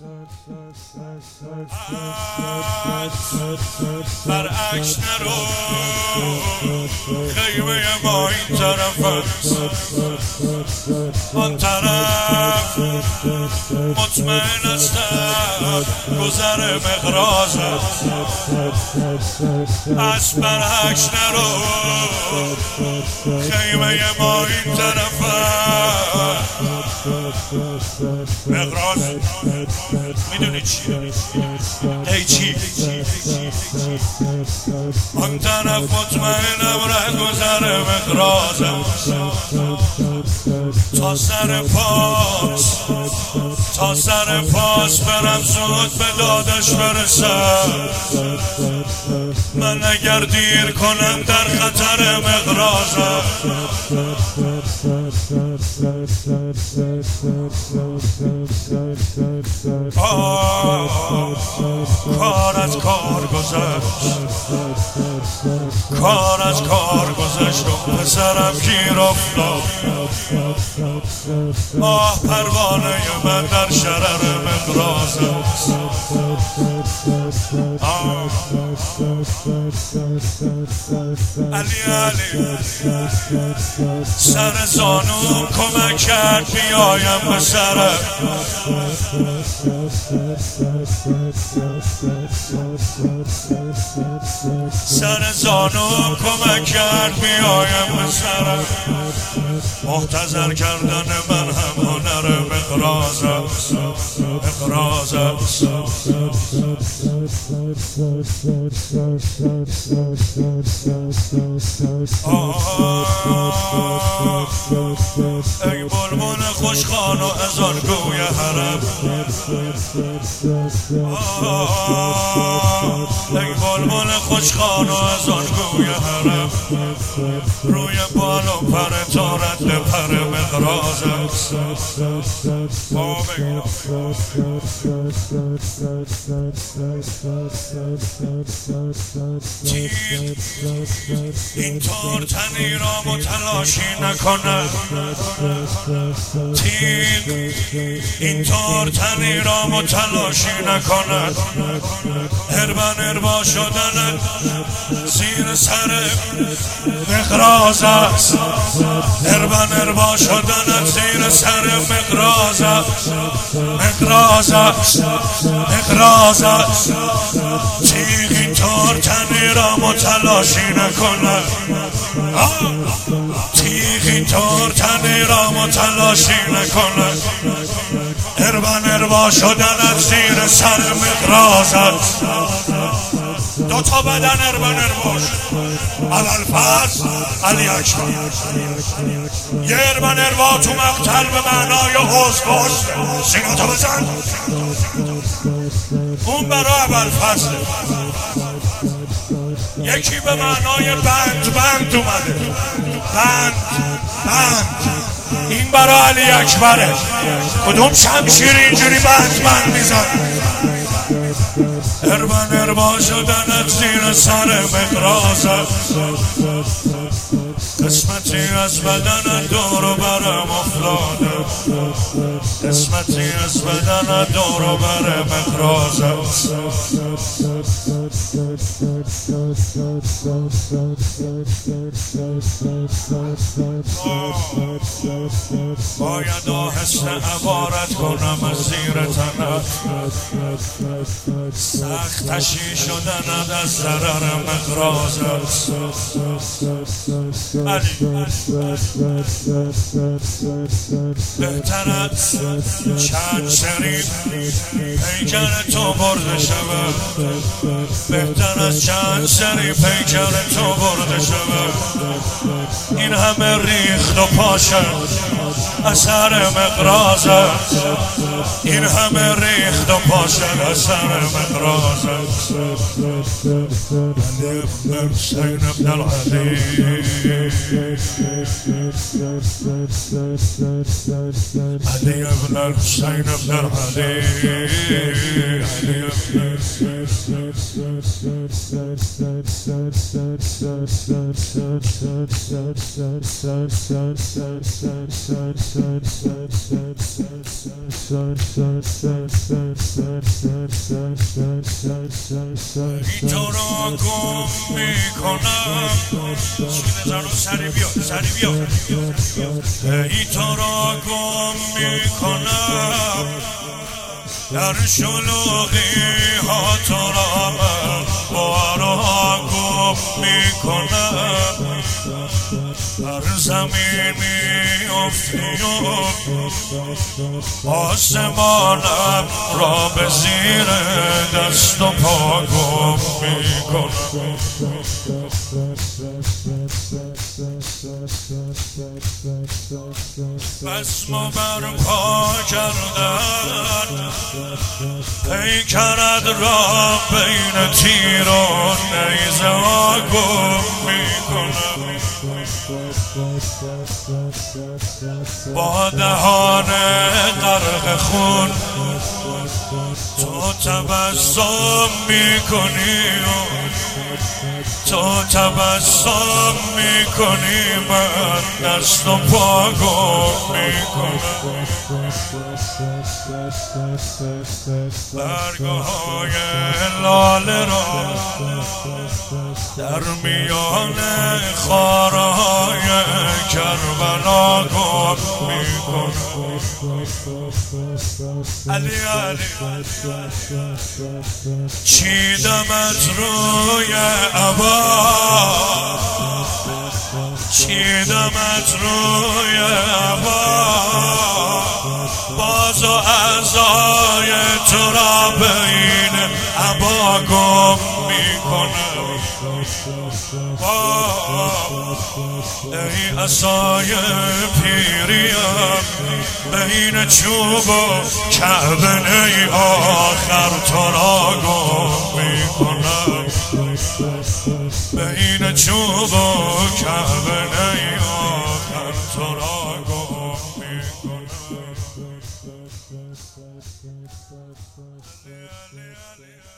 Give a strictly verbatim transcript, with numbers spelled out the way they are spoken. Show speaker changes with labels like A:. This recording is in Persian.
A: برعکس نرو، خیمه ما این طرف است، آن طرف مطمئن استم گذر مقراض است. از برعکس نرو، خیمه ما این طرف است، مقراض میدونی چیه؟ ای چی؟ آن طرف مطمئنم ره گذر مقراض است. تا سر پاس تا سر پاس برم زود به دادش برسم. من اگر دیر کنم در خطر مقراضم. کار از کار گذشت، کار از کار گذشت و پسرم گیر افتاد. آه پروانه من در شرر مقراض است. علی علی سر زانو کمک کرد بیایم به سرم. سر زانو کمک کرد بیایم به سرم. محتضر کردن من هم هنر مقراض است، مقراض است. ای بلبل خوشخوان و اذان گوی حرم، ای بلبل خوشخوان و اذان گوی حرم. روی بال و پر تارت به پر مقراض است. این طور تنی را متلاشی نکند، تیغ این طور تنی را متلاشی نکند. هربن هربا شدن زیر سر مقراض است. هربن هربا شدن زیر سر مقراض است، مقراض است، مقراض است. تیغ این طور تنی را متلاشی نکند، تیغ این طور تنی را متلاشی نکند. هربن هربا شدن زیر سر مقراض است. دو تا بدن هربن هربا شد. اول فصل علی اکبر. یه هربن هربا تو مقتل به معنای حوض گشت. سیگاتو بزن. اون برای اول فصل. یکی به معنای بند بند اومده، بند بند. این برای علی اکبره. کدوم شمشیر اینجوری بند بند میزن؟ هربن هربا شدن زیر سر مقراض است. قسمتی از بدن دور برم افتاده، قسمتی از بدن دور برم مقراض است. باید آهسته عبارت کنم از زیر تنت. سختشی شدن از ضرر مقراض است. بهتر است چند شریف پیکر تو برده شود. بهتر است چند شریف پیکر تو برده شود. این همه ریخت و پاشد اثر مقراض است. این همه ریخت و پاشد اثر مقراض است. علی حسین ابن العلی، علی ابن الحسین ابن العلی، علی ابن تو را گم میکنم زنو سری بیا سری بیا ای تو را گم میکنم در شلوغی ها تو را من بارها گم میکنم هر زمین میافتی و آسمانم را به زیر دست و پا گم میکنم بسم برپا کردن پیکرت را بین تیر و نیزه ها گم میکنم با دهان غرق خون تو تبسم میکنی تو تبسم میکنی من دست و پا گم میکنم برگهای لاله را در میان خارهای کربلا گم میکنم علی علی چیدمت روی عبا چیدمت روی عبا باز و اعضای تو را بین عبا گم میکنم ای عصای پیریم بین چوب و کعبه ای آخر تو را گم میکنم بین چوب و کعبه ای آخر تو را گم میکنم